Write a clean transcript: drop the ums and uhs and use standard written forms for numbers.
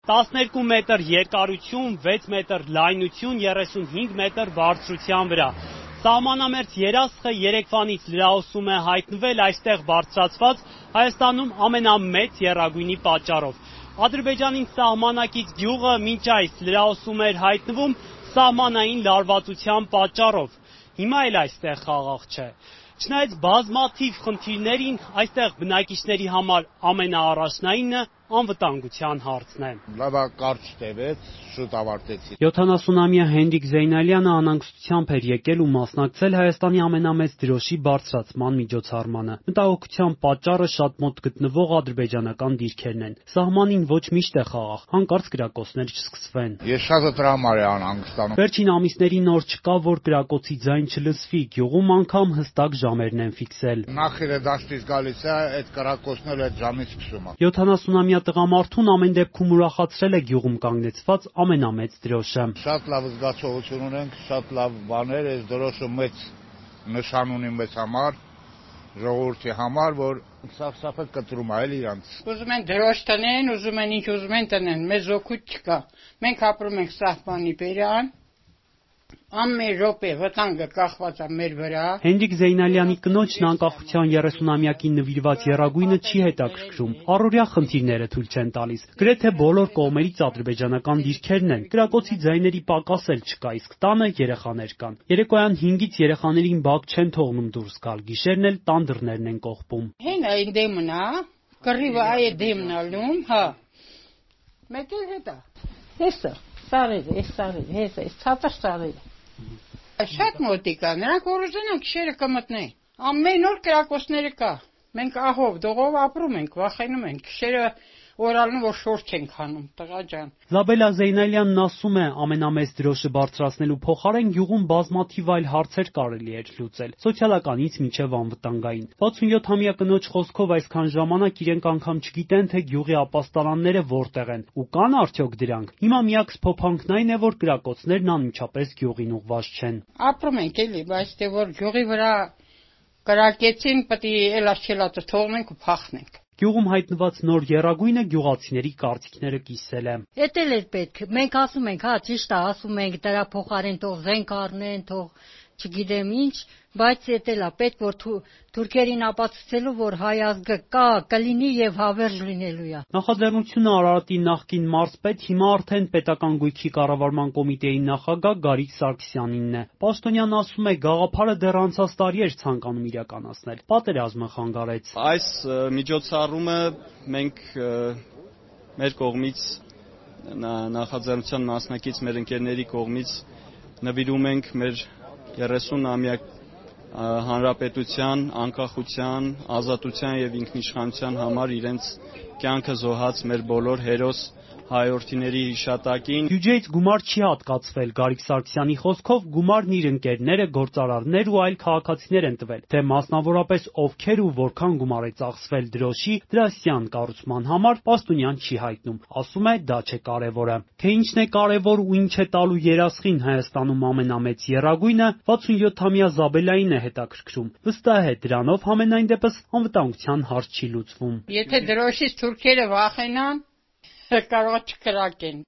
12 մետր երկարություն, 6 մետր լայնություն, 35 մետր բարձրության վրա։ Սահմանամերձ երասխը երեկվանից լրահոսում է հայտնվել այստեղ բարձրացված Հայաստանում ամենամեծ եռագույնի պատճառով։ Ադրբեջանին սահմանակից գյուղը մինչ այս լրահոսում էր հայտնվում սահմանային լարվածության պատճառով։ Հիմա էլ այստեղ խաղաղ չէ։ Չնայած բազմաթիվ խնդիրներին, այստեղ բնակիչների համար ամենաառաջնայինը անվտանգության հարցն է։ Լավ կարճ տևեց, շուտ ավարտեցի։ 70-ամյա Հենրիկ Զեյնալյանը անհանգստությամբ էր եկել ու մասնակցել Հայաստանի ամենամեծ դրոշի բարձրացման միջոցառմանը։ Մտահոգության պատճառը շատ մոտ գտնվող ադրբեջանական դիրքերն են։ Սահմանին ոչ միշտ է խաղաղ, հանկարծ կրակոցներ չսկսվեն։ Ես շատ տրամար եմ անհանգստանում։ Վերջին ամիսներին նոր չկա, որ կրակոցի ձայն չլսվի, գյուղում անգամ հստակ ժամերն են ֆիքսել։ Նախիրը դաշտից գալիս է, այդ կրակոցները այդ ժամից սկսում է։ 70-ամյա տղամարդուն ամեն դեպքում ուրախացրել է գյուղում կանգնեցված ամենամեծ դրոշը։ Շատ լավ զգացողություն ունենք, շատ լավ բաներ, այս դրոշը մեծ նշան ունի մեզ համար, ժողովրդի համար, որ սարսափը կտրում է իրանց։ Ուզում են դրոշ տնեն, ուզում են ինչ ուզում են տնեն, մեզ օգուտ չկա։ Մենք ապրում ենք սահմանի բերան, ամեն րոպե վտանգը կախված է մեր վրա։ Հենրիկ Զեյնալյանի կնոջն անկախության 30-ամյակին նվիրված եռագույնը չի հետաքրքրում։ Առօրյա խնդիրները թույլ չեն տալիս։ Գրեթե բոլոր կողմերից ադրբեջանական դիրքերն են։ Կրակոցի ձայների պակաս էլ չկա, իսկ տանը երեխաներ կան։ Երեկոյան 5-ից երեխաներին բակ չեն թողնում դուրս գալ, գիշերն էլ տան դռներն են կողպում։ Հեն այն դեմն է, կռիվը այ դեմն ալում, հա։ Մեկ էլ հետա։ Հեսա, սարերը, հեսա, ցածր սարերը։ Շատ մոտիկ է, նրանք օրոզեն են գիշերը կմտնեն։ Ամեն օր կրակոցները կա։ Մենք ահով, դողով ապրում ենք, վախենում ենք։ Գիշերը օրալնում որ շոր չենք հանում, տղա ջան։ Զաբելա Զեյնալյանն ասում է, ամենամեծ դրոշը բարձրացնելու փոխարեն գյուղում բազմաթիվ այլ հարցեր կարելի էր լուծել, սոցիալականից մինչև անվտանգային։ 67-ամյա կնոջ խոսքով այսքան ժամանակ իրենք անգամ չգիտեն, թե գյուղի ապաստարանները որտեղ են ու կան արդյոք դրանք։ Հիմա միակ սփոփանքն այն է, որ կրակոցներն անմիջապես գյուղին ուղղված չեն։ Ապրում ենք էլի, բայց թե որ գյուղի վրա կրակեցին, պետք է էլաշչելատը թողնենք ու փախնենք։ Գյուղում հայտնված նոր եռագույնը գյուղացիների կարծիքները կիսել է։ Էդ էլ էր պետք։ Մենք ասում ենք, հա, ճիշտ է, ասում ենք, դրա փոխարեն թող զենք առնեն, թող չգիտեմ ինչ, բայց էդ էլ է պետք, որ թուրքերին ապացուցելու, որ հայ ազգը կա, կլինի եւ հավերժ լինելու է։ Նախաձեռնությունը Արարատի նախկին մարզպետ, հիմա արդեն պետական գույքի կառավարման կոմիտեի նախագահ Գարիկ Սարգսյանինն է։ Պաշտոնյանն ասում է, գաղափարը դեռ անցած տարի էր ցանկանում իրականացնել։ Պատերազմը խանգարեց։ Այս միջոցառումը մենք մեր կողմից նախաձեռնության մասնակից մեր ընկերների կողմից նվիրում ենք մեր 30-ամյա հանրապետության, անկախության, ազատության եւ ինքնիշխանության համար իրենց կյանքը զոհած մեր բոլոր հերոս հայրենիների հիշատակին։ Բյուջեից գումար չի հատկացվել։ Գարիկ Սարգսյանի խոսքով գումարն իր ընկերները, գործարարներ ու այլ քաղաքացիներ են տվել, թե մասնավորապես ովքեր ու որքան գումար է ծախսվել դրոշի դրասյան կառուցման համար, Պաշտոնյան չի հայտնում։ Ասում է, դա չէ կարևորը։ Թե ինչն է կարևոր ու ինչ է տալու երասխին Հայաստանում ամենամեծ եռագույնը, 67-ամյա Զաբելային է հետաքրքրում։ Վստահ է, դրանով համենայն դեպս անվտանգության հարց չի լուծվում։ Եթե դրոշից թուրքերը վախենան, կարող չկրակեն։